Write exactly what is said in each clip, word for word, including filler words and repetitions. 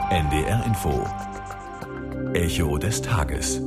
N D R Info. Echo des Tages.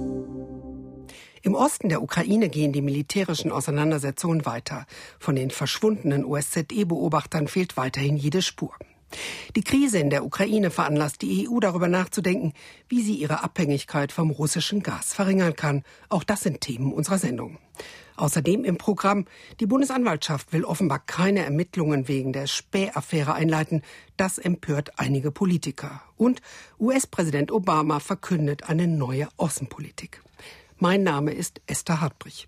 Im Osten der Ukraine gehen die militärischen Auseinandersetzungen weiter. Von den verschwundenen O S Z E-Beobachtern fehlt weiterhin jede Spur. Die Krise in der Ukraine veranlasst die E U darüber nachzudenken, wie sie ihre Abhängigkeit vom russischen Gas verringern kann. Auch das sind Themen unserer Sendung. Außerdem im Programm, die Bundesanwaltschaft will offenbar keine Ermittlungen wegen der Späh-Affäre einleiten. Das empört einige Politiker. Und U S-Präsident Obama verkündet eine neue Außenpolitik. Mein Name ist Esther Hartbrich.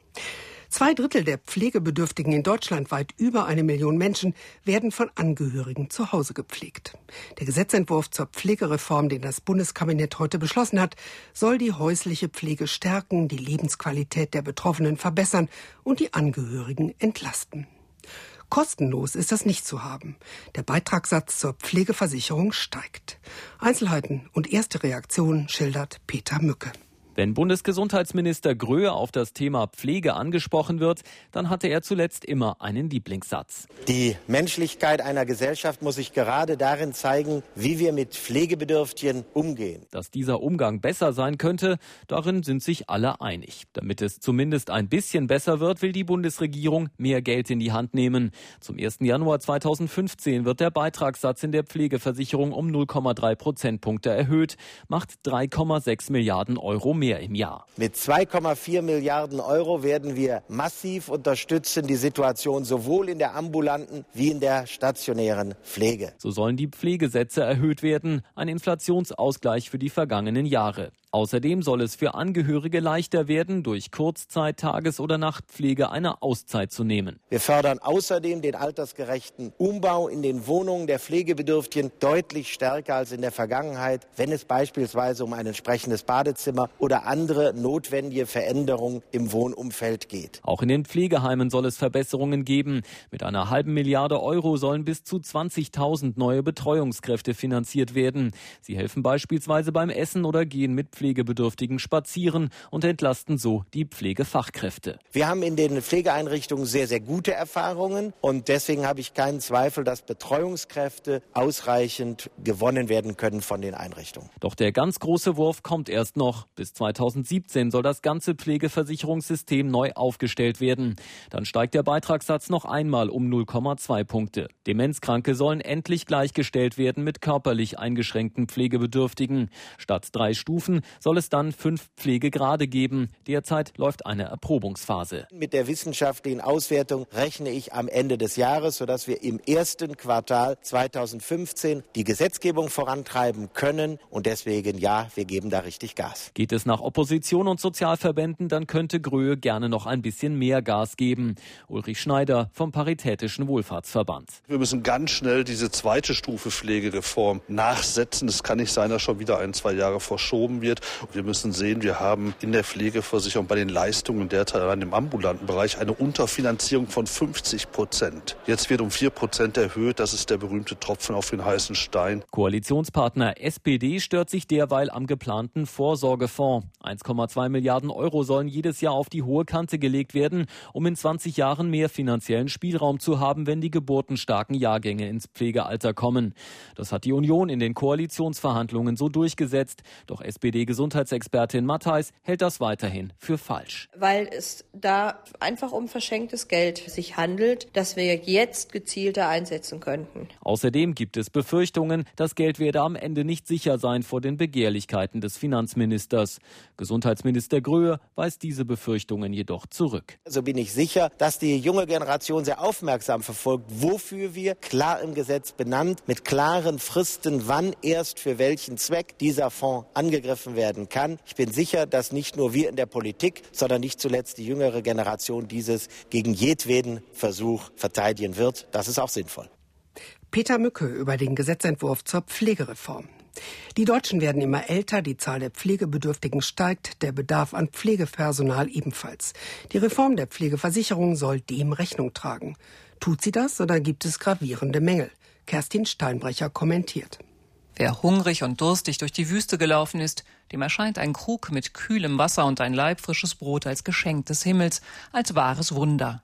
Zwei Drittel der Pflegebedürftigen in Deutschland, weit über eine Million Menschen, werden von Angehörigen zu Hause gepflegt. Der Gesetzentwurf zur Pflegereform, den das Bundeskabinett heute beschlossen hat, soll die häusliche Pflege stärken, die Lebensqualität der Betroffenen verbessern und die Angehörigen entlasten. Kostenlos ist das nicht zu haben. Der Beitragssatz zur Pflegeversicherung steigt. Einzelheiten und erste Reaktionen schildert Peter Mücke. Wenn Bundesgesundheitsminister Gröhe auf das Thema Pflege angesprochen wird, dann hatte er zuletzt immer einen Lieblingssatz. Die Menschlichkeit einer Gesellschaft muss sich gerade darin zeigen, wie wir mit Pflegebedürftigen umgehen. Dass dieser Umgang besser sein könnte, darin sind sich alle einig. Damit es zumindest ein bisschen besser wird, will die Bundesregierung mehr Geld in die Hand nehmen. Zum ersten Januar zweitausendfünfzehn wird der Beitragssatz in der Pflegeversicherung um null Komma drei Prozentpunkte erhöht, macht drei Komma sechs Milliarden Euro mehr im Jahr. Mit zwei Komma vier Milliarden Euro werden wir massiv unterstützen, die Situation sowohl in der ambulanten wie in der stationären Pflege. So sollen die Pflegesätze erhöht werden, ein Inflationsausgleich für die vergangenen Jahre. Außerdem soll es für Angehörige leichter werden, durch Kurzzeit-, Tages- oder Nachtpflege eine Auszeit zu nehmen. Wir fördern außerdem den altersgerechten Umbau in den Wohnungen der Pflegebedürftigen deutlich stärker als in der Vergangenheit, wenn es beispielsweise um ein entsprechendes Badezimmer oder andere notwendige Veränderungen im Wohnumfeld geht. Auch in den Pflegeheimen soll es Verbesserungen geben. Mit einer halben Milliarde Euro sollen bis zu zwanzigtausend neue Betreuungskräfte finanziert werden. Sie helfen beispielsweise beim Essen oder gehen mit Pflegebedürftigen spazieren und entlasten so die Pflegefachkräfte. Wir haben in den Pflegeeinrichtungen sehr, sehr gute Erfahrungen und deswegen habe ich keinen Zweifel, dass Betreuungskräfte ausreichend gewonnen werden können von den Einrichtungen. Doch der ganz große Wurf kommt erst noch. Bis zweitausendsiebzehn soll das ganze Pflegeversicherungssystem neu aufgestellt werden. Dann steigt der Beitragssatz noch einmal um null Komma zwei Punkte. Demenzkranke sollen endlich gleichgestellt werden mit körperlich eingeschränkten Pflegebedürftigen. Statt drei Stufen soll es dann fünf Pflegegrade geben. Derzeit läuft eine Erprobungsphase. Mit der wissenschaftlichen Auswertung rechne ich am Ende des Jahres, sodass wir im ersten Quartal zweitausendfünfzehn die Gesetzgebung vorantreiben können. Und deswegen, ja, wir geben da richtig Gas. Geht es nach Opposition und Sozialverbänden, dann könnte Gröhe gerne noch ein bisschen mehr Gas geben. Ulrich Schneider vom Paritätischen Wohlfahrtsverband. Wir müssen ganz schnell diese zweite Stufe Pflegereform nachsetzen. Es kann nicht sein, dass schon wieder ein, zwei Jahre verschoben wird. Und wir müssen sehen, wir haben in der Pflegeversicherung bei den Leistungen derzeit allein im ambulanten Bereich eine Unterfinanzierung von fünfzig Prozent. Jetzt wird um vier Prozent erhöht. Das ist der berühmte Tropfen auf den heißen Stein. Koalitionspartner S P D stört sich derweil am geplanten Vorsorgefonds. eins Komma zwei Milliarden Euro sollen jedes Jahr auf die hohe Kante gelegt werden, um in zwanzig Jahren mehr finanziellen Spielraum zu haben, wenn die geburtenstarken Jahrgänge ins Pflegealter kommen. Das hat die Union in den Koalitionsverhandlungen so durchgesetzt. Doch S P D-Gesundheitsexpertin Mattheis hält das weiterhin für falsch. Weil es da einfach um verschenktes Geld sich handelt, das wir jetzt gezielter einsetzen könnten. Außerdem gibt es Befürchtungen, das Geld werde am Ende nicht sicher sein vor den Begehrlichkeiten des Finanzministers. Gesundheitsminister Gröhe weist diese Befürchtungen jedoch zurück. So bin ich sicher, dass die junge Generation sehr aufmerksam verfolgt, wofür wir klar im Gesetz benannt, mit klaren Fristen, wann erst für welchen Zweck dieser Fonds angegriffen werden kann. Ich bin sicher, dass nicht nur wir in der Politik, sondern nicht zuletzt die jüngere Generation dieses gegen jedweden Versuch verteidigen wird. Das ist auch sinnvoll. Peter Mücke über den Gesetzentwurf zur Pflegereform. Die Deutschen werden immer älter, die Zahl der Pflegebedürftigen steigt, der Bedarf an Pflegepersonal ebenfalls. Die Reform der Pflegeversicherung soll dem Rechnung tragen. Tut sie das oder gibt es gravierende Mängel? Kerstin Steinbrecher kommentiert. Wer hungrig und durstig durch die Wüste gelaufen ist, dem erscheint ein Krug mit kühlem Wasser und ein Laib frisches Brot als Geschenk des Himmels, als wahres Wunder.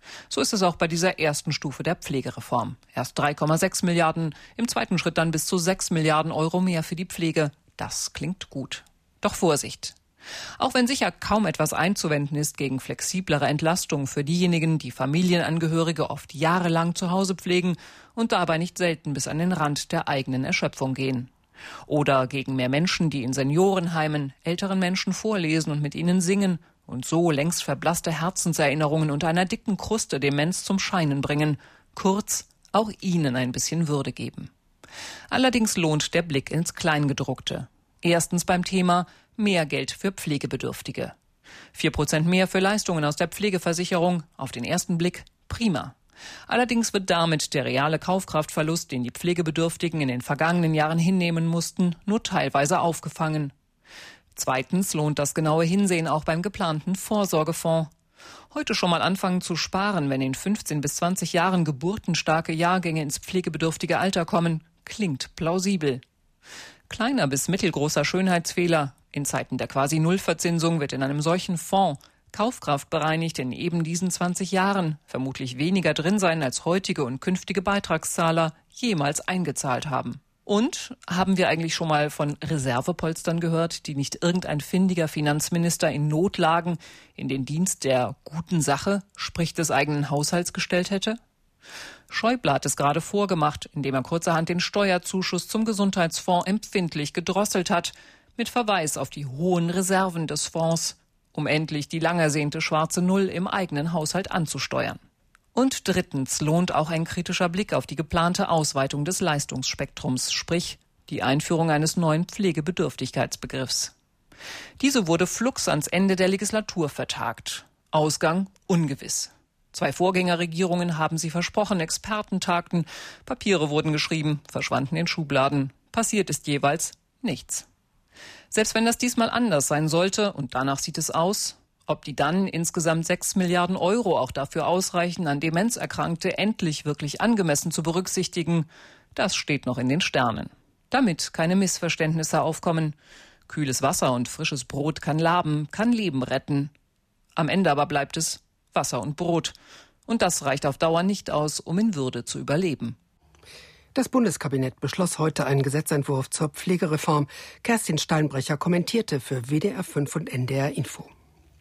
So ist es auch bei dieser ersten Stufe der Pflegereform. Erst drei Komma sechs Milliarden, im zweiten Schritt dann bis zu sechs Milliarden Euro mehr für die Pflege. Das klingt gut. Doch Vorsicht! Auch wenn sicher kaum etwas einzuwenden ist gegen flexiblere Entlastung für diejenigen, die Familienangehörige oft jahrelang zu Hause pflegen und dabei nicht selten bis an den Rand der eigenen Erschöpfung gehen. Oder gegen mehr Menschen, die in Seniorenheimen älteren Menschen vorlesen und mit ihnen singen und so längst verblasste Herzenserinnerungen unter einer dicken Kruste Demenz zum Scheinen bringen. Kurz, auch ihnen ein bisschen Würde geben. Allerdings lohnt der Blick ins Kleingedruckte. Erstens beim Thema mehr Geld für Pflegebedürftige. Vier Prozent mehr für Leistungen aus der Pflegeversicherung, auf den ersten Blick prima. Allerdings wird damit der reale Kaufkraftverlust, den die Pflegebedürftigen in den vergangenen Jahren hinnehmen mussten, nur teilweise aufgefangen. Zweitens lohnt das genaue Hinsehen auch beim geplanten Vorsorgefonds. Heute schon mal anfangen zu sparen, wenn in fünfzehn bis zwanzig Jahren geburtenstarke Jahrgänge ins pflegebedürftige Alter kommen, klingt plausibel. Kleiner bis mittelgroßer Schönheitsfehler. In Zeiten der Quasi-Null-Verzinsung wird in einem solchen Fonds Kaufkraft bereinigt in eben diesen zwanzig Jahren vermutlich weniger drin sein, als heutige und künftige Beitragszahler jemals eingezahlt haben. Und haben wir eigentlich schon mal von Reservepolstern gehört, die nicht irgendein findiger Finanzminister in Notlagen in den Dienst der guten Sache, sprich des eigenen Haushalts, gestellt hätte? Schäuble hat es gerade vorgemacht, indem er kurzerhand den Steuerzuschuss zum Gesundheitsfonds empfindlich gedrosselt hat, mit Verweis auf die hohen Reserven des Fonds, um endlich die lang ersehnte schwarze Null im eigenen Haushalt anzusteuern. Und drittens lohnt auch ein kritischer Blick auf die geplante Ausweitung des Leistungsspektrums, sprich die Einführung eines neuen Pflegebedürftigkeitsbegriffs. Diese wurde flugs ans Ende der Legislatur vertagt. Ausgang ungewiss. Zwei Vorgängerregierungen haben sie versprochen, Experten tagten, Papiere wurden geschrieben, verschwanden in Schubladen. Passiert ist jeweils nichts. Selbst wenn das diesmal anders sein sollte, und danach sieht es aus, ob die dann insgesamt sechs Milliarden Euro auch dafür ausreichen, an Demenzerkrankte endlich wirklich angemessen zu berücksichtigen, das steht noch in den Sternen. Damit keine Missverständnisse aufkommen. Kühles Wasser und frisches Brot kann laben, kann Leben retten. Am Ende aber bleibt es Wasser und Brot. Und das reicht auf Dauer nicht aus, um in Würde zu überleben. Das Bundeskabinett beschloss heute einen Gesetzentwurf zur Pflegereform. Kerstin Steinbrecher kommentierte für W D R fünf und N D R Info.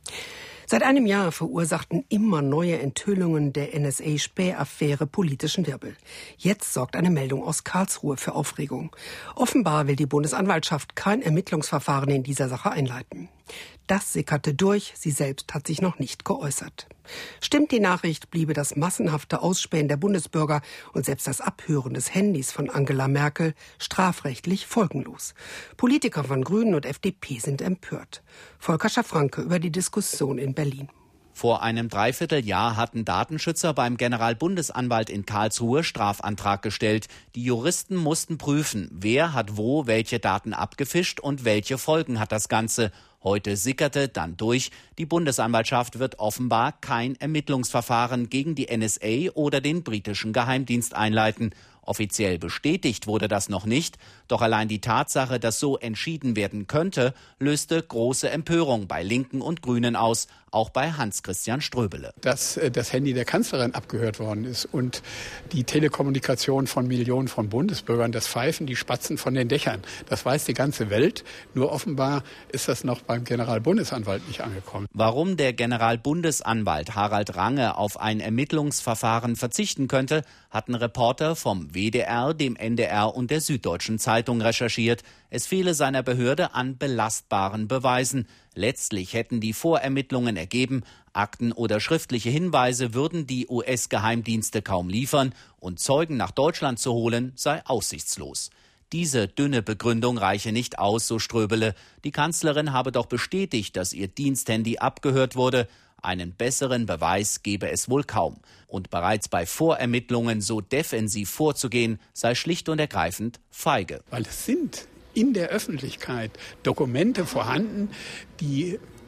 Seit einem Jahr verursachten immer neue Enthüllungen der N S A-Späh-Affäre politischen Wirbel. Jetzt sorgt eine Meldung aus Karlsruhe für Aufregung. Offenbar will die Bundesanwaltschaft kein Ermittlungsverfahren in dieser Sache einleiten. Das sickerte durch, sie selbst hat sich noch nicht geäußert. Stimmt die Nachricht, bliebe das massenhafte Ausspähen der Bundesbürger und selbst das Abhören des Handys von Angela Merkel strafrechtlich folgenlos. Politiker von Grünen und F D P sind empört. Volker Schafranke über die Diskussion in Berlin. Vor einem Dreivierteljahr hatten Datenschützer beim Generalbundesanwalt in Karlsruhe Strafantrag gestellt. Die Juristen mussten prüfen, wer hat wo welche Daten abgefischt und welche Folgen hat das Ganze. Heute sickerte dann durch, die Bundesanwaltschaft wird offenbar kein Ermittlungsverfahren gegen die N S A oder den britischen Geheimdienst einleiten. Offiziell bestätigt wurde das noch nicht, doch allein die Tatsache, dass so entschieden werden könnte, löste große Empörung bei Linken und Grünen aus, auch bei Hans-Christian Ströbele. Dass das Handy der Kanzlerin abgehört worden ist und die Telekommunikation von Millionen von Bundesbürgern, das pfeifen die Spatzen von den Dächern. Das weiß die ganze Welt, nur offenbar ist das noch beim Generalbundesanwalt nicht angekommen. Warum der Generalbundesanwalt Harald Range auf ein Ermittlungsverfahren verzichten könnte, hatten Reporter vom W D R, dem N D R und der Süddeutschen Zeitung recherchiert. Es fehle seiner Behörde an belastbaren Beweisen. Letztlich hätten die Vorermittlungen ergeben, Akten oder schriftliche Hinweise würden die U S-Geheimdienste kaum liefern und Zeugen nach Deutschland zu holen sei aussichtslos. Diese dünne Begründung reiche nicht aus, so Ströbele. Die Kanzlerin habe doch bestätigt, dass ihr Diensthandy abgehört wurde. Einen besseren Beweis gebe es wohl kaum. Und bereits bei Vorermittlungen so defensiv vorzugehen, sei schlicht und ergreifend feige. Weil es sind in der Öffentlichkeit Dokumente vorhanden, die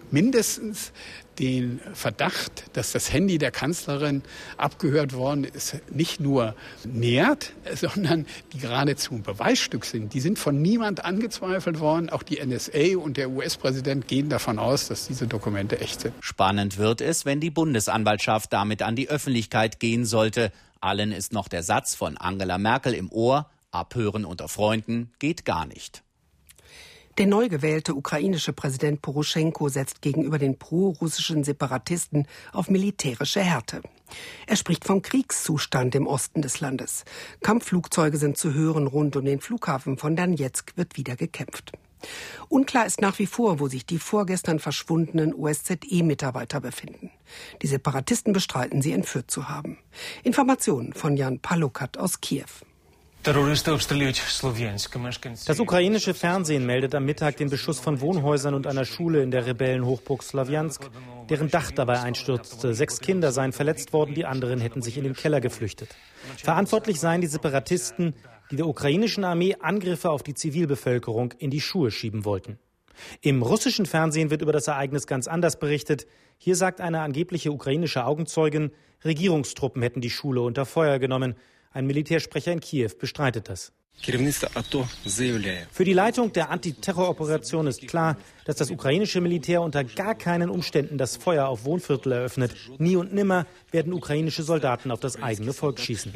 mindestens den Verdacht, dass das Handy der Kanzlerin abgehört worden ist, nicht nur nährt, sondern die geradezu ein Beweisstück sind. Die sind von niemand angezweifelt worden. Auch die N S A und der U S-Präsident gehen davon aus, dass diese Dokumente echt sind. Spannend wird es, wenn die Bundesanwaltschaft damit an die Öffentlichkeit gehen sollte. Allen ist noch der Satz von Angela Merkel im Ohr: Abhören unter Freunden geht gar nicht. Der neu gewählte ukrainische Präsident Poroschenko setzt gegenüber den pro-russischen Separatisten auf militärische Härte. Er spricht vom Kriegszustand im Osten des Landes. Kampfflugzeuge sind zu hören, rund um den Flughafen von Donezk wird wieder gekämpft. Unklar ist nach wie vor, wo sich die vorgestern verschwundenen O S Z E-Mitarbeiter befinden. Die Separatisten bestreiten, sie entführt zu haben. Informationen von Jan Palokat aus Kiew. Das ukrainische Fernsehen meldet am Mittag den Beschuss von Wohnhäusern und einer Schule in der Rebellenhochburg Slawjansk, deren Dach dabei einstürzte. Sechs Kinder seien verletzt worden, die anderen hätten sich in den Keller geflüchtet. Verantwortlich seien die Separatisten, die der ukrainischen Armee Angriffe auf die Zivilbevölkerung in die Schuhe schieben wollten. Im russischen Fernsehen wird über das Ereignis ganz anders berichtet. Hier sagt eine angebliche ukrainische Augenzeugin, Regierungstruppen hätten die Schule unter Feuer genommen. Ein Militärsprecher in Kiew bestreitet das. Für die Leitung der Antiterroroperation ist klar, dass das ukrainische Militär unter gar keinen Umständen das Feuer auf Wohnviertel eröffnet. Nie und nimmer werden ukrainische Soldaten auf das eigene Volk schießen.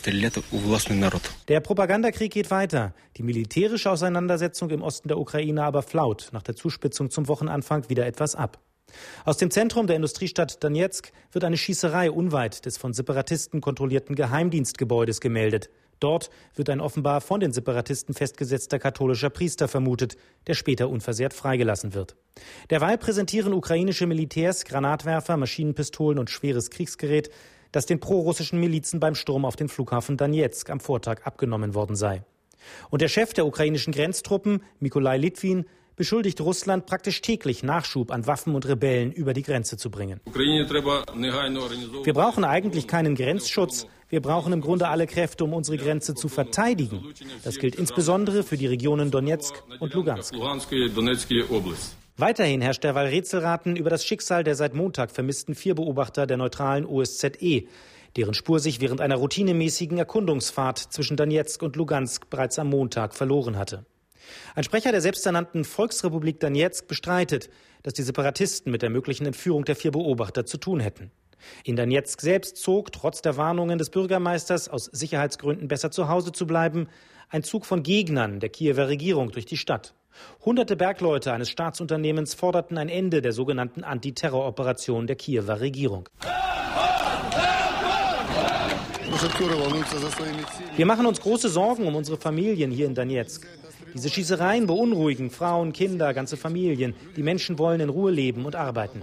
Der Propagandakrieg geht weiter. Die militärische Auseinandersetzung im Osten der Ukraine aber flaut nach der Zuspitzung zum Wochenanfang wieder etwas ab. Aus dem Zentrum der Industriestadt Donezk wird eine Schießerei unweit des von Separatisten kontrollierten Geheimdienstgebäudes gemeldet. Dort wird ein offenbar von den Separatisten festgesetzter katholischer Priester vermutet, der später unversehrt freigelassen wird. Derweil präsentieren ukrainische Militärs Granatwerfer, Maschinenpistolen und schweres Kriegsgerät, das den prorussischen Milizen beim Sturm auf den Flughafen Donezk am Vortag abgenommen worden sei. Und der Chef der ukrainischen Grenztruppen, Mykolai Litwin, beschuldigt Russland, praktisch täglich Nachschub an Waffen und Rebellen über die Grenze zu bringen. Wir brauchen eigentlich keinen Grenzschutz. Wir brauchen im Grunde alle Kräfte, um unsere Grenze zu verteidigen. Das gilt insbesondere für die Regionen Donezk und Lugansk. Weiterhin herrscht derweil Rätselraten über das Schicksal der seit Montag vermissten vier Beobachter der neutralen O S Z E, deren Spur sich während einer routinemäßigen Erkundungsfahrt zwischen Donezk und Lugansk bereits am Montag verloren hatte. Ein Sprecher der selbsternannten Volksrepublik Donezk bestreitet, dass die Separatisten mit der möglichen Entführung der vier Beobachter zu tun hätten. In Donezk selbst zog, trotz der Warnungen des Bürgermeisters, aus Sicherheitsgründen besser zu Hause zu bleiben, ein Zug von Gegnern der Kiewer Regierung durch die Stadt. Hunderte Bergleute eines Staatsunternehmens forderten ein Ende der sogenannten Antiterroroperation der Kiewer Regierung. Wir machen uns große Sorgen um unsere Familien hier in Donezk. Diese Schießereien beunruhigen Frauen, Kinder, ganze Familien. Die Menschen wollen in Ruhe leben und arbeiten.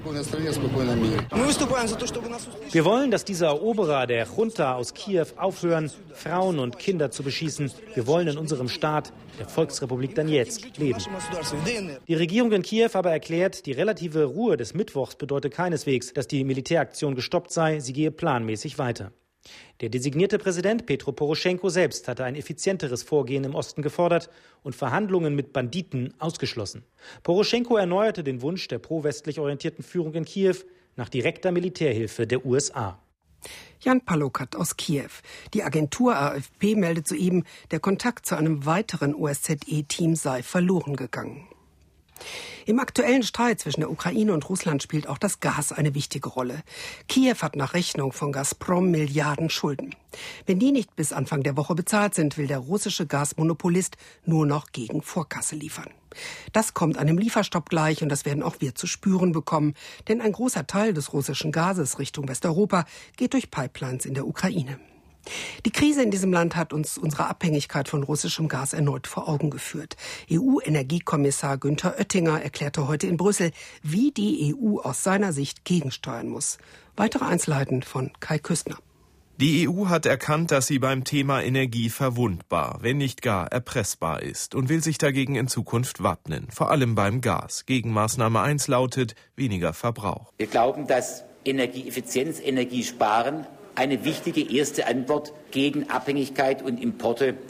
Wir wollen, dass diese Eroberer der Junta aus Kiew aufhören, Frauen und Kinder zu beschießen. Wir wollen in unserem Staat, der Volksrepublik Donezk, leben. Die Regierung in Kiew aber erklärt, die relative Ruhe des Mittwochs bedeutet keineswegs, dass die Militäraktion gestoppt sei. Sie gehe planmäßig weiter. Der designierte Präsident Petro Poroschenko selbst hatte ein effizienteres Vorgehen im Osten gefordert und Verhandlungen mit Banditen ausgeschlossen. Poroschenko erneuerte den Wunsch der pro-westlich orientierten Führung in Kiew nach direkter Militärhilfe der U S A. Jan Palokat aus Kiew. Die Agentur A F P meldet soeben, der Kontakt zu einem weiteren O S Z E-Team sei verloren gegangen. Im aktuellen Streit zwischen der Ukraine und Russland spielt auch das Gas eine wichtige Rolle. Kiew hat nach Rechnung von Gazprom Milliarden Schulden. Wenn die nicht bis Anfang der Woche bezahlt sind, will der russische Gasmonopolist nur noch gegen Vorkasse liefern. Das kommt einem Lieferstopp gleich und das werden auch wir zu spüren bekommen. Denn ein großer Teil des russischen Gases Richtung Westeuropa geht durch Pipelines in der Ukraine. Die Krise in diesem Land hat uns unsere Abhängigkeit von russischem Gas erneut vor Augen geführt. E U-Energiekommissar Günther Oettinger erklärte heute in Brüssel, wie die E U aus seiner Sicht gegensteuern muss. Weitere Einzelheiten von Kai Küstner. Die E U hat erkannt, dass sie beim Thema Energie verwundbar, wenn nicht gar erpressbar ist und will sich dagegen in Zukunft wappnen, vor allem beim Gas. Gegenmaßnahme eins lautet weniger Verbrauch. Wir glauben, dass Energieeffizienz, Energiesparen eine wichtige erste Antwort gegen Abhängigkeit und Importe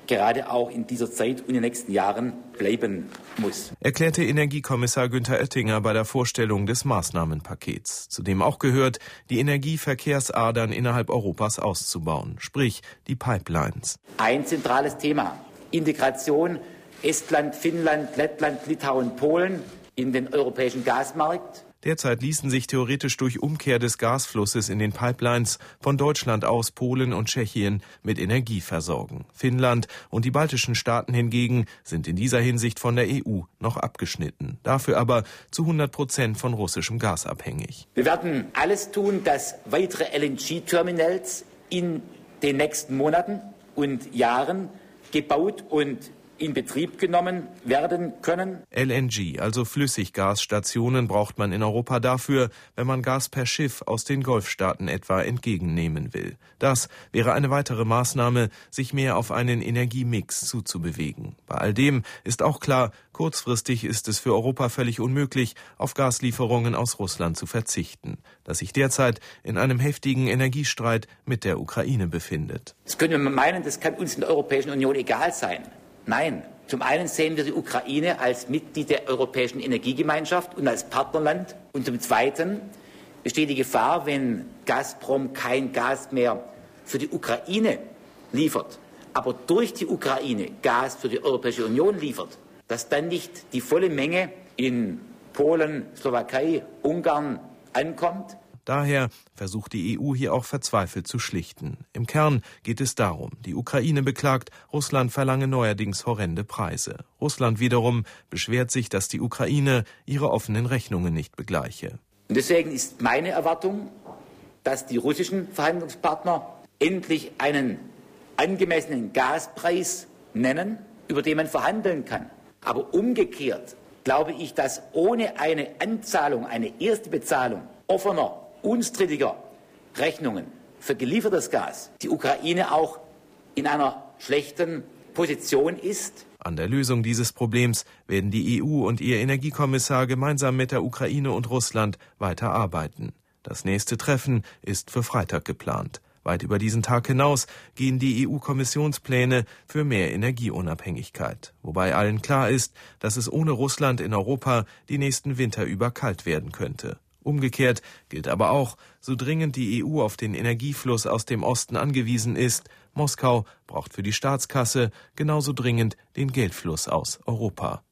gerade auch in dieser Zeit und in den nächsten Jahren bleiben muss. Erklärte Energiekommissar Günther Oettinger bei der Vorstellung des Maßnahmenpakets, zu dem auch gehört, die Energieverkehrsadern innerhalb Europas auszubauen, sprich die Pipelines. Ein zentrales Thema: Integration Estland, Finnland, Lettland, Litauen, Polen in den europäischen Gasmarkt. Derzeit ließen sich theoretisch durch Umkehr des Gasflusses in den Pipelines von Deutschland aus Polen und Tschechien mit Energie versorgen. Finnland und die baltischen Staaten hingegen sind in dieser Hinsicht von der E U noch abgeschnitten, dafür aber zu hundert Prozent von russischem Gas abhängig. Wir werden alles tun, dass weitere L N G-Terminals in den nächsten Monaten und Jahren gebaut und in Betrieb genommen werden können. L N G, also Flüssiggasstationen, braucht man in Europa dafür, wenn man Gas per Schiff aus den Golfstaaten etwa entgegennehmen will. Das wäre eine weitere Maßnahme, sich mehr auf einen Energiemix zuzubewegen. Bei all dem ist auch klar, kurzfristig ist es für Europa völlig unmöglich, auf Gaslieferungen aus Russland zu verzichten, das sich derzeit in einem heftigen Energiestreit mit der Ukraine befindet. Das könnte man meinen, das kann uns in der Europäischen Union egal sein. Nein, zum einen sehen wir die Ukraine als Mitglied der Europäischen Energiegemeinschaft und als Partnerland. Und zum Zweiten besteht die Gefahr, wenn Gazprom kein Gas mehr für die Ukraine liefert, aber durch die Ukraine Gas für die Europäische Union liefert, dass dann nicht die volle Menge in Polen, Slowakei, Ungarn ankommt. Daher versucht die E U hier auch verzweifelt zu schlichten. Im Kern geht es darum, die Ukraine beklagt, Russland verlange neuerdings horrende Preise. Russland wiederum beschwert sich, dass die Ukraine ihre offenen Rechnungen nicht begleiche. Und deswegen ist meine Erwartung, dass die russischen Verhandlungspartner endlich einen angemessenen Gaspreis nennen, über den man verhandeln kann. Aber umgekehrt glaube ich, dass ohne eine Anzahlung, eine erste Bezahlung offener, unstrittiger Rechnungen für geliefertes Gas die Ukraine auch in einer schlechten Position ist. An der Lösung dieses Problems werden die E U und ihr Energiekommissar gemeinsam mit der Ukraine und Russland weiter arbeiten. Das nächste Treffen ist für Freitag geplant. Weit über diesen Tag hinaus gehen die E U-Kommissionspläne für mehr Energieunabhängigkeit. Wobei allen klar ist, dass es ohne Russland in Europa die nächsten Winter über kalt werden könnte. Umgekehrt gilt aber auch, so dringend die E U auf den Energiefluss aus dem Osten angewiesen ist, Moskau braucht für die Staatskasse genauso dringend den Geldfluss aus Europa.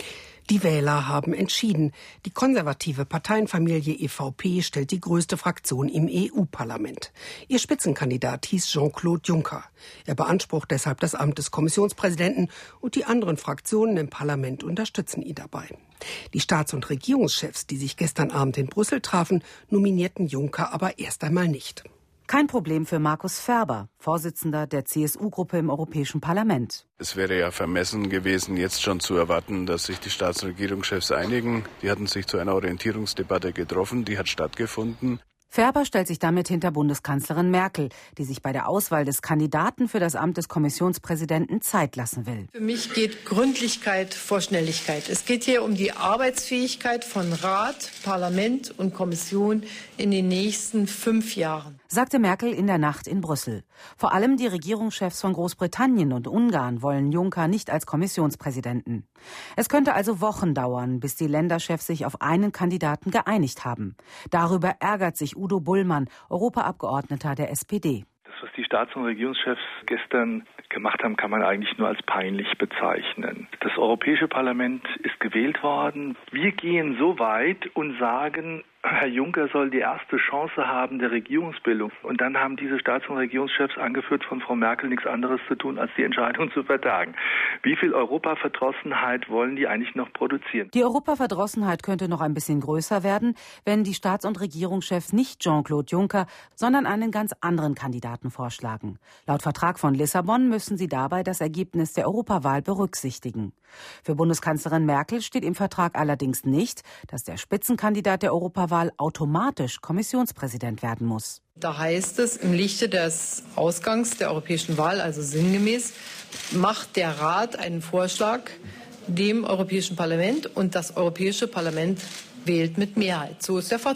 Die Wähler haben entschieden. Die konservative Parteienfamilie E V P stellt die größte Fraktion im E U-Parlament. Ihr Spitzenkandidat hieß Jean-Claude Juncker. Er beansprucht deshalb das Amt des Kommissionspräsidenten und die anderen Fraktionen im Parlament unterstützen ihn dabei. Die Staats- und Regierungschefs, die sich gestern Abend in Brüssel trafen, nominierten Juncker aber erst einmal nicht. Kein Problem für Markus Ferber, Vorsitzender der C S U-Gruppe im Europäischen Parlament. Es wäre ja vermessen gewesen, jetzt schon zu erwarten, dass sich die Staats- und Regierungschefs einigen. Die hatten sich zu einer Orientierungsdebatte getroffen, die hat stattgefunden. Ferber stellt sich damit hinter Bundeskanzlerin Merkel, die sich bei der Auswahl des Kandidaten für das Amt des Kommissionspräsidenten Zeit lassen will. Für mich geht Gründlichkeit vor Schnelligkeit. Es geht hier um die Arbeitsfähigkeit von Rat, Parlament und Kommission in den nächsten fünf Jahren, sagte Merkel in der Nacht in Brüssel. Vor allem die Regierungschefs von Großbritannien und Ungarn wollen Juncker nicht als Kommissionspräsidenten. Es könnte also Wochen dauern, bis die Länderchefs sich auf einen Kandidaten geeinigt haben. Darüber ärgert sich Udo Bullmann, Europaabgeordneter der S P D. Das, was die Staats- und Regierungschefs gestern gemacht haben, kann man eigentlich nur als peinlich bezeichnen. Das Europäische Parlament ist gewählt worden. Wir gehen so weit und sagen, Herr Juncker soll die erste Chance haben der Regierungsbildung. Und dann haben diese Staats- und Regierungschefs, angeführt von Frau Merkel, nichts anderes zu tun, als die Entscheidung zu vertagen. Wie viel Europaverdrossenheit wollen die eigentlich noch produzieren? Die Europaverdrossenheit könnte noch ein bisschen größer werden, wenn die Staats- und Regierungschefs nicht Jean-Claude Juncker, sondern einen ganz anderen Kandidaten vorschlagen. Laut Vertrag von Lissabon müssen sie dabei das Ergebnis der Europawahl berücksichtigen. Für Bundeskanzlerin Merkel steht im Vertrag allerdings nicht, dass der Spitzenkandidat der Europawahl automatisch Kommissionspräsident werden muss. Da heißt es, im Lichte des Ausgangs der europäischen Wahl, also sinngemäß, macht der Rat einen Vorschlag dem Europäischen Parlament und das Europäische Parlament wählt mit Mehrheit. So ist der Vertrag.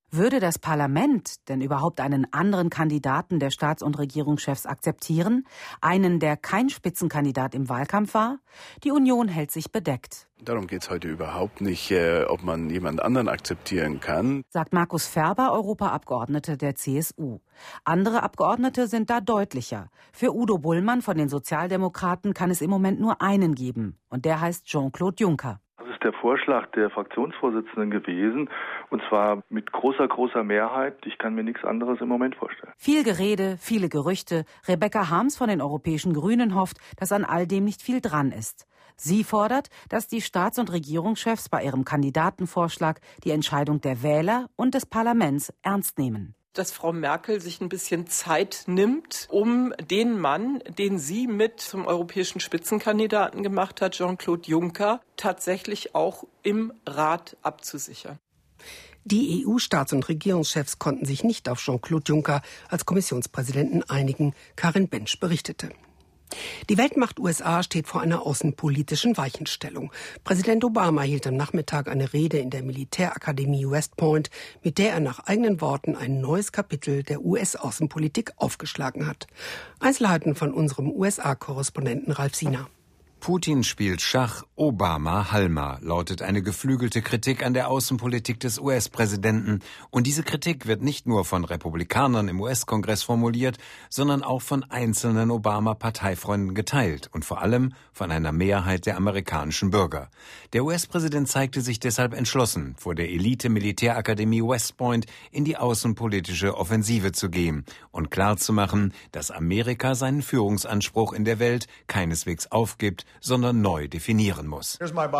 Würde das Parlament denn überhaupt einen anderen Kandidaten der Staats- und Regierungschefs akzeptieren? Einen, der kein Spitzenkandidat im Wahlkampf war? Die Union hält sich bedeckt. Darum geht es heute überhaupt nicht, äh, ob man jemand anderen akzeptieren kann, sagt Markus Ferber, Europaabgeordneter der C S U. Andere Abgeordnete sind da deutlicher. Für Udo Bullmann von den Sozialdemokraten kann es im Moment nur einen geben. Und der heißt Jean-Claude Juncker. Das ist der Vorschlag der Fraktionsvorsitzenden gewesen, und zwar mit großer, großer Mehrheit. Ich kann mir nichts anderes im Moment vorstellen. Viel Gerede, viele Gerüchte. Rebecca Harms von den Europäischen Grünen hofft, dass an all dem nicht viel dran ist. Sie fordert, dass die Staats- und Regierungschefs bei ihrem Kandidatenvorschlag die Entscheidung der Wähler und des Parlaments ernst nehmen. Dass Frau Merkel sich ein bisschen Zeit nimmt, um den Mann, den sie mit zum europäischen Spitzenkandidaten gemacht hat, Jean-Claude Juncker, tatsächlich auch im Rat abzusichern. Die E U-Staats- und Regierungschefs konnten sich nicht auf Jean-Claude Juncker als Kommissionspräsidenten einigen, Karin Bensch berichtete. Die Weltmacht U S A steht vor einer außenpolitischen Weichenstellung. Präsident Obama hielt am Nachmittag eine Rede in der Militärakademie West Point, mit der er nach eigenen Worten ein neues Kapitel der U S-Außenpolitik aufgeschlagen hat. Einzelheiten von unserem U S A-Korrespondenten Ralf Siener. Putin spielt Schach, Obama Halma, lautet eine geflügelte Kritik an der Außenpolitik des U S-Präsidenten. Und diese Kritik wird nicht nur von Republikanern im U S-Kongress formuliert, sondern auch von einzelnen Obama-Parteifreunden geteilt und vor allem von einer Mehrheit der amerikanischen Bürger. Der U S-Präsident zeigte sich deshalb entschlossen, vor der Elite-Militärakademie West Point in die außenpolitische Offensive zu gehen und klarzumachen, dass Amerika seinen Führungsanspruch in der Welt keineswegs aufgibt, sondern neu definieren muss.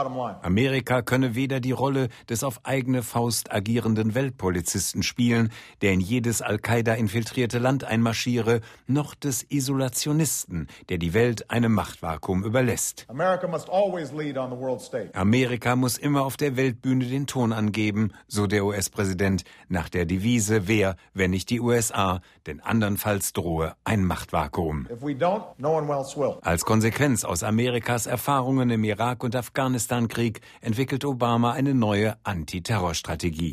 Amerika könne weder die Rolle des auf eigene Faust agierenden Weltpolizisten spielen, der in jedes Al-Qaida-infiltrierte Land einmarschiere, noch des Isolationisten, der die Welt einem Machtvakuum überlässt. Amerika muss immer auf der Weltbühne den Ton angeben, so der U S-Präsident, nach der Devise wer, wenn nicht die U S A, denn andernfalls drohe ein Machtvakuum. Als Konsequenz aus Amerikas Erfahrungen im Irak- und Afghanistan-Krieg entwickelt Obama eine neue Antiterrorstrategie.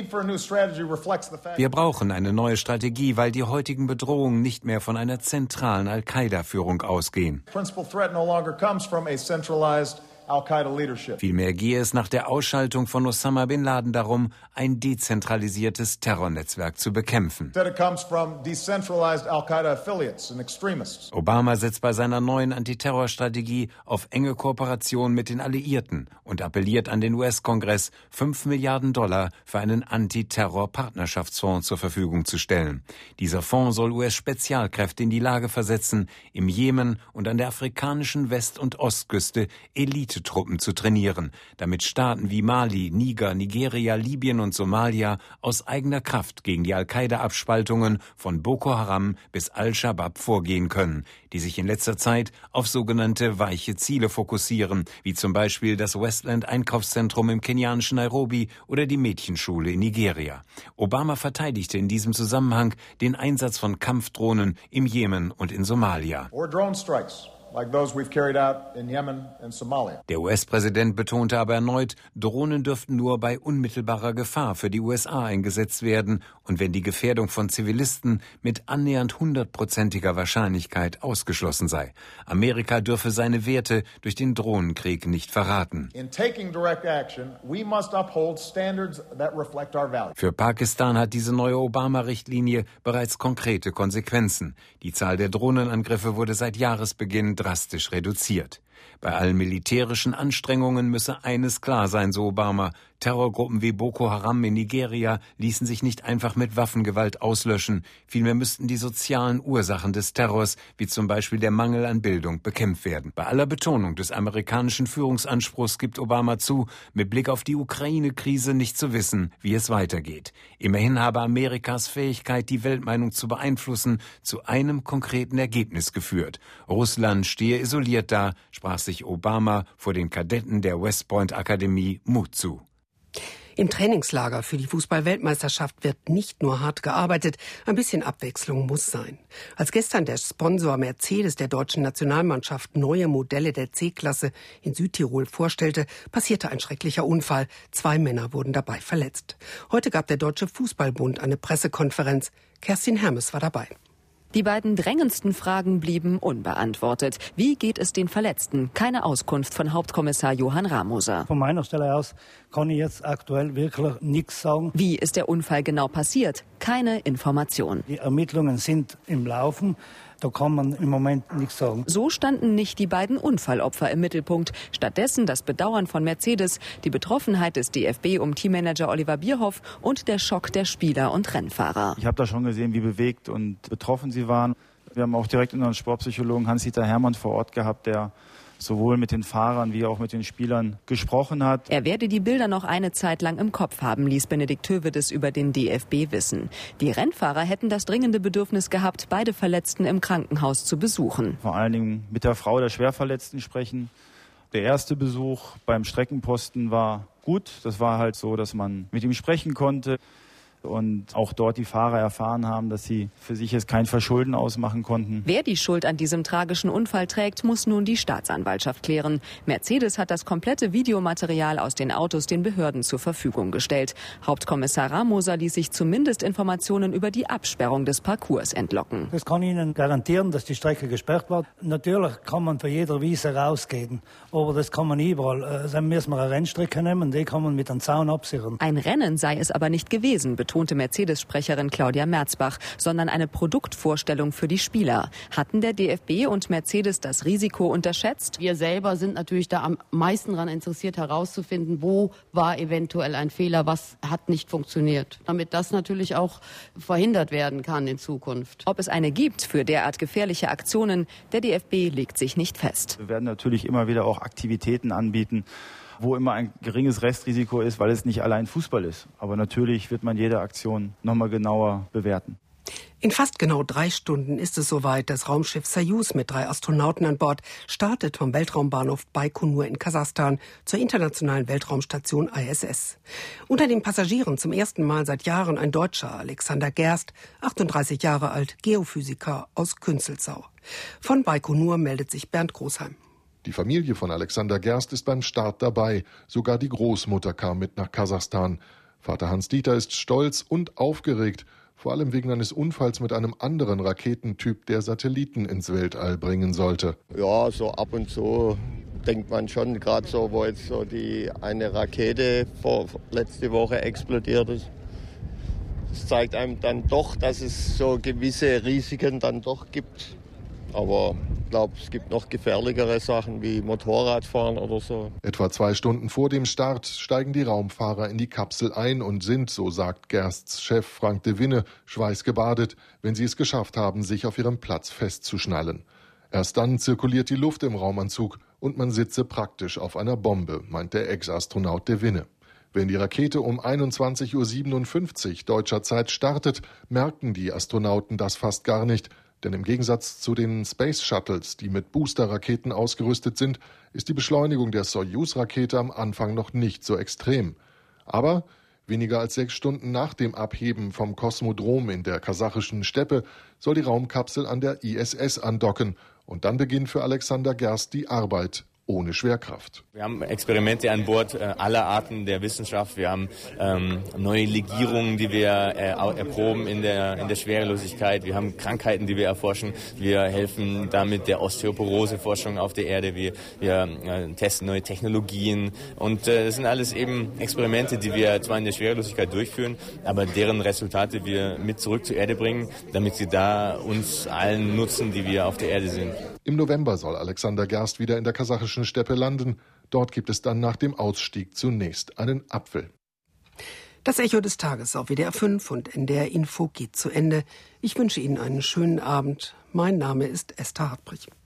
Wir brauchen eine neue Strategie, weil die heutigen Bedrohungen nicht mehr von einer zentralen Al-Qaida-Führung ausgehen. Vielmehr gehe es nach der Ausschaltung von Osama bin Laden darum, ein dezentralisiertes Terrornetzwerk zu bekämpfen. Obama setzt bei seiner neuen Antiterrorstrategie auf enge Kooperation mit den Alliierten und appelliert an den U S-Kongress, fünf Milliarden Dollar für einen Antiterror-Partnerschaftsfonds zur Verfügung zu stellen. Dieser Fonds soll U S-Spezialkräfte in die Lage versetzen, im Jemen und an der afrikanischen West- und Ostküste Elite Truppen zu trainieren, damit Staaten wie Mali, Niger, Nigeria, Libyen und Somalia aus eigener Kraft gegen die Al-Qaida-Abspaltungen von Boko Haram bis Al-Shabaab vorgehen können, die sich in letzter Zeit auf sogenannte weiche Ziele fokussieren, wie zum Beispiel das Westland-Einkaufszentrum im kenianischen Nairobi oder die Mädchenschule in Nigeria. Obama verteidigte in diesem Zusammenhang den Einsatz von Kampfdrohnen im Jemen und in Somalia. Der U S-Präsident betonte aber erneut, Drohnen dürften nur bei unmittelbarer Gefahr für die U S A eingesetzt werden und wenn die Gefährdung von Zivilisten mit annähernd hundertprozentiger Wahrscheinlichkeit ausgeschlossen sei. Amerika dürfe seine Werte durch den Drohnenkrieg nicht verraten. Für Pakistan hat diese neue Obama-Richtlinie bereits konkrete Konsequenzen. Die Zahl der Drohnenangriffe wurde seit Jahresbeginn drastisch reduziert. Bei allen militärischen Anstrengungen müsse eines klar sein, so Obama. Terrorgruppen wie Boko Haram in Nigeria ließen sich nicht einfach mit Waffengewalt auslöschen. Vielmehr müssten die sozialen Ursachen des Terrors, wie zum Beispiel der Mangel an Bildung, bekämpft werden. Bei aller Betonung des amerikanischen Führungsanspruchs gibt Obama zu, mit Blick auf die Ukraine-Krise nicht zu wissen, wie es weitergeht. Immerhin habe Amerikas Fähigkeit, die Weltmeinung zu beeinflussen, zu einem konkreten Ergebnis geführt. Russland stehe isoliert da, sprach sich Obama vor den Kadetten der West Point Akademie Mut zu. Im Trainingslager für die Fußball-Weltmeisterschaft wird nicht nur hart gearbeitet, ein bisschen Abwechslung muss sein. Als gestern der Sponsor Mercedes der deutschen Nationalmannschaft neue Modelle der C-Klasse in Südtirol vorstellte, passierte ein schrecklicher Unfall. Zwei Männer wurden dabei verletzt. Heute gab der Deutsche Fußballbund eine Pressekonferenz. Kerstin Hermes war dabei. Die beiden drängendsten Fragen blieben unbeantwortet. Wie geht es den Verletzten? Keine Auskunft von Hauptkommissar Johann Ramoser. Von meiner Stelle aus kann ich jetzt aktuell wirklich nichts sagen. Wie ist der Unfall genau passiert? Keine Information. Die Ermittlungen sind im Laufen. Da kann man im Moment nichts sagen. So standen nicht die beiden Unfallopfer im Mittelpunkt. Stattdessen das Bedauern von Mercedes, die Betroffenheit des D F B um Teammanager Oliver Bierhoff und der Schock der Spieler und Rennfahrer. Ich habe da schon gesehen, wie bewegt und betroffen sie waren. Wir haben auch direkt unseren Sportpsychologen Hans-Dieter Hermann vor Ort gehabt, der sowohl mit den Fahrern wie auch mit den Spielern gesprochen hat. Er werde die Bilder noch eine Zeit lang im Kopf haben, ließ Benedikt Höwedes über den D F B wissen. Die Rennfahrer hätten das dringende Bedürfnis gehabt, beide Verletzten im Krankenhaus zu besuchen. Vor allen Dingen mit der Frau der Schwerverletzten sprechen. Der erste Besuch beim Streckenposten war gut. Das war halt so, dass man mit ihm sprechen konnte. Und auch dort die Fahrer erfahren haben, dass sie für sich jetzt kein Verschulden ausmachen konnten. Wer die Schuld an diesem tragischen Unfall trägt, muss nun die Staatsanwaltschaft klären. Mercedes hat das komplette Videomaterial aus den Autos den Behörden zur Verfügung gestellt. Hauptkommissar Ramoser ließ sich zumindest Informationen über die Absperrung des Parcours entlocken. Das kann Ihnen garantieren, dass die Strecke gesperrt war. Natürlich kann man für jeder Wiese rausgehen, aber das kann man überall. Dann müssen wir eine Rennstrecke nehmen, die kann man mit einem Zaun absichern. Ein Rennen sei es aber nicht gewesen, betonte Mercedes-Sprecherin Claudia Merzbach, sondern eine Produktvorstellung für die Spieler. Hatten der D F B und Mercedes das Risiko unterschätzt? Wir selber sind natürlich da am meisten daran interessiert, herauszufinden, wo war eventuell ein Fehler, was hat nicht funktioniert, damit das natürlich auch verhindert werden kann in Zukunft. Ob es eine gibt für derart gefährliche Aktionen, der D F B legt sich nicht fest. Wir werden natürlich immer wieder auch Aktivitäten anbieten, wo immer ein geringes Restrisiko ist, weil es nicht allein Fußball ist. Aber natürlich wird man jede Aktion nochmal genauer bewerten. In fast genau drei Stunden ist es soweit. Das Raumschiff Soyuz mit drei Astronauten an Bord startet vom Weltraumbahnhof Baikonur in Kasachstan zur internationalen Weltraumstation I S S. Unter den Passagieren zum ersten Mal seit Jahren ein Deutscher, Alexander Gerst, achtunddreißig Jahre alt, Geophysiker aus Künzelsau. Von Baikonur meldet sich Bernd Großheim. Die Familie von Alexander Gerst ist beim Start dabei. Sogar die Großmutter kam mit nach Kasachstan. Vater Hans-Dieter ist stolz und aufgeregt, vor allem wegen eines Unfalls mit einem anderen Raketentyp, der Satelliten ins Weltall bringen sollte. Ja, so ab und zu denkt man schon, gerade so, wo jetzt so die eine Rakete vor, letzte Woche explodiert ist. Das zeigt einem dann doch, dass es so gewisse Risiken dann doch gibt. Aber ich glaube, es gibt noch gefährlichere Sachen wie Motorradfahren oder so. Etwa zwei Stunden vor dem Start steigen die Raumfahrer in die Kapsel ein und sind, so sagt Gersts Chef Frank de Winne, schweißgebadet, wenn sie es geschafft haben, sich auf ihrem Platz festzuschnallen. Erst dann zirkuliert die Luft im Raumanzug und man sitze praktisch auf einer Bombe, meint der Ex-Astronaut de Winne. Wenn die Rakete um einundzwanzig Uhr siebenundfünfzig deutscher Zeit startet, merken die Astronauten das fast gar nicht. Denn im Gegensatz zu den Space Shuttles, die mit Booster-Raketen ausgerüstet sind, ist die Beschleunigung der Soyuz-Rakete am Anfang noch nicht so extrem. Aber weniger als sechs Stunden nach dem Abheben vom Kosmodrom in der kasachischen Steppe soll die Raumkapsel an der I S S andocken. Und dann beginnt für Alexander Gerst die Arbeit ohne Schwerkraft. Wir haben Experimente an Bord äh, aller Arten der Wissenschaft. Wir haben ähm, neue Legierungen, die wir äh, erproben in der, in der Schwerelosigkeit. Wir haben Krankheiten, die wir erforschen. Wir helfen damit der Osteoporose-Forschung auf der Erde. Wir, wir äh, testen neue Technologien. Und äh, das sind alles eben Experimente, die wir zwar in der Schwerelosigkeit durchführen, aber deren Resultate wir mit zurück zur Erde bringen, damit sie da uns allen nutzen, die wir auf der Erde sind. Im November soll Alexander Gerst wieder in der kasachischen Steppe landen. Dort gibt es dann nach dem Ausstieg zunächst einen Apfel. Das Echo des Tages auf W D R fünf und N D R Info geht zu Ende. Ich wünsche Ihnen einen schönen Abend. Mein Name ist Esther Hartbrich.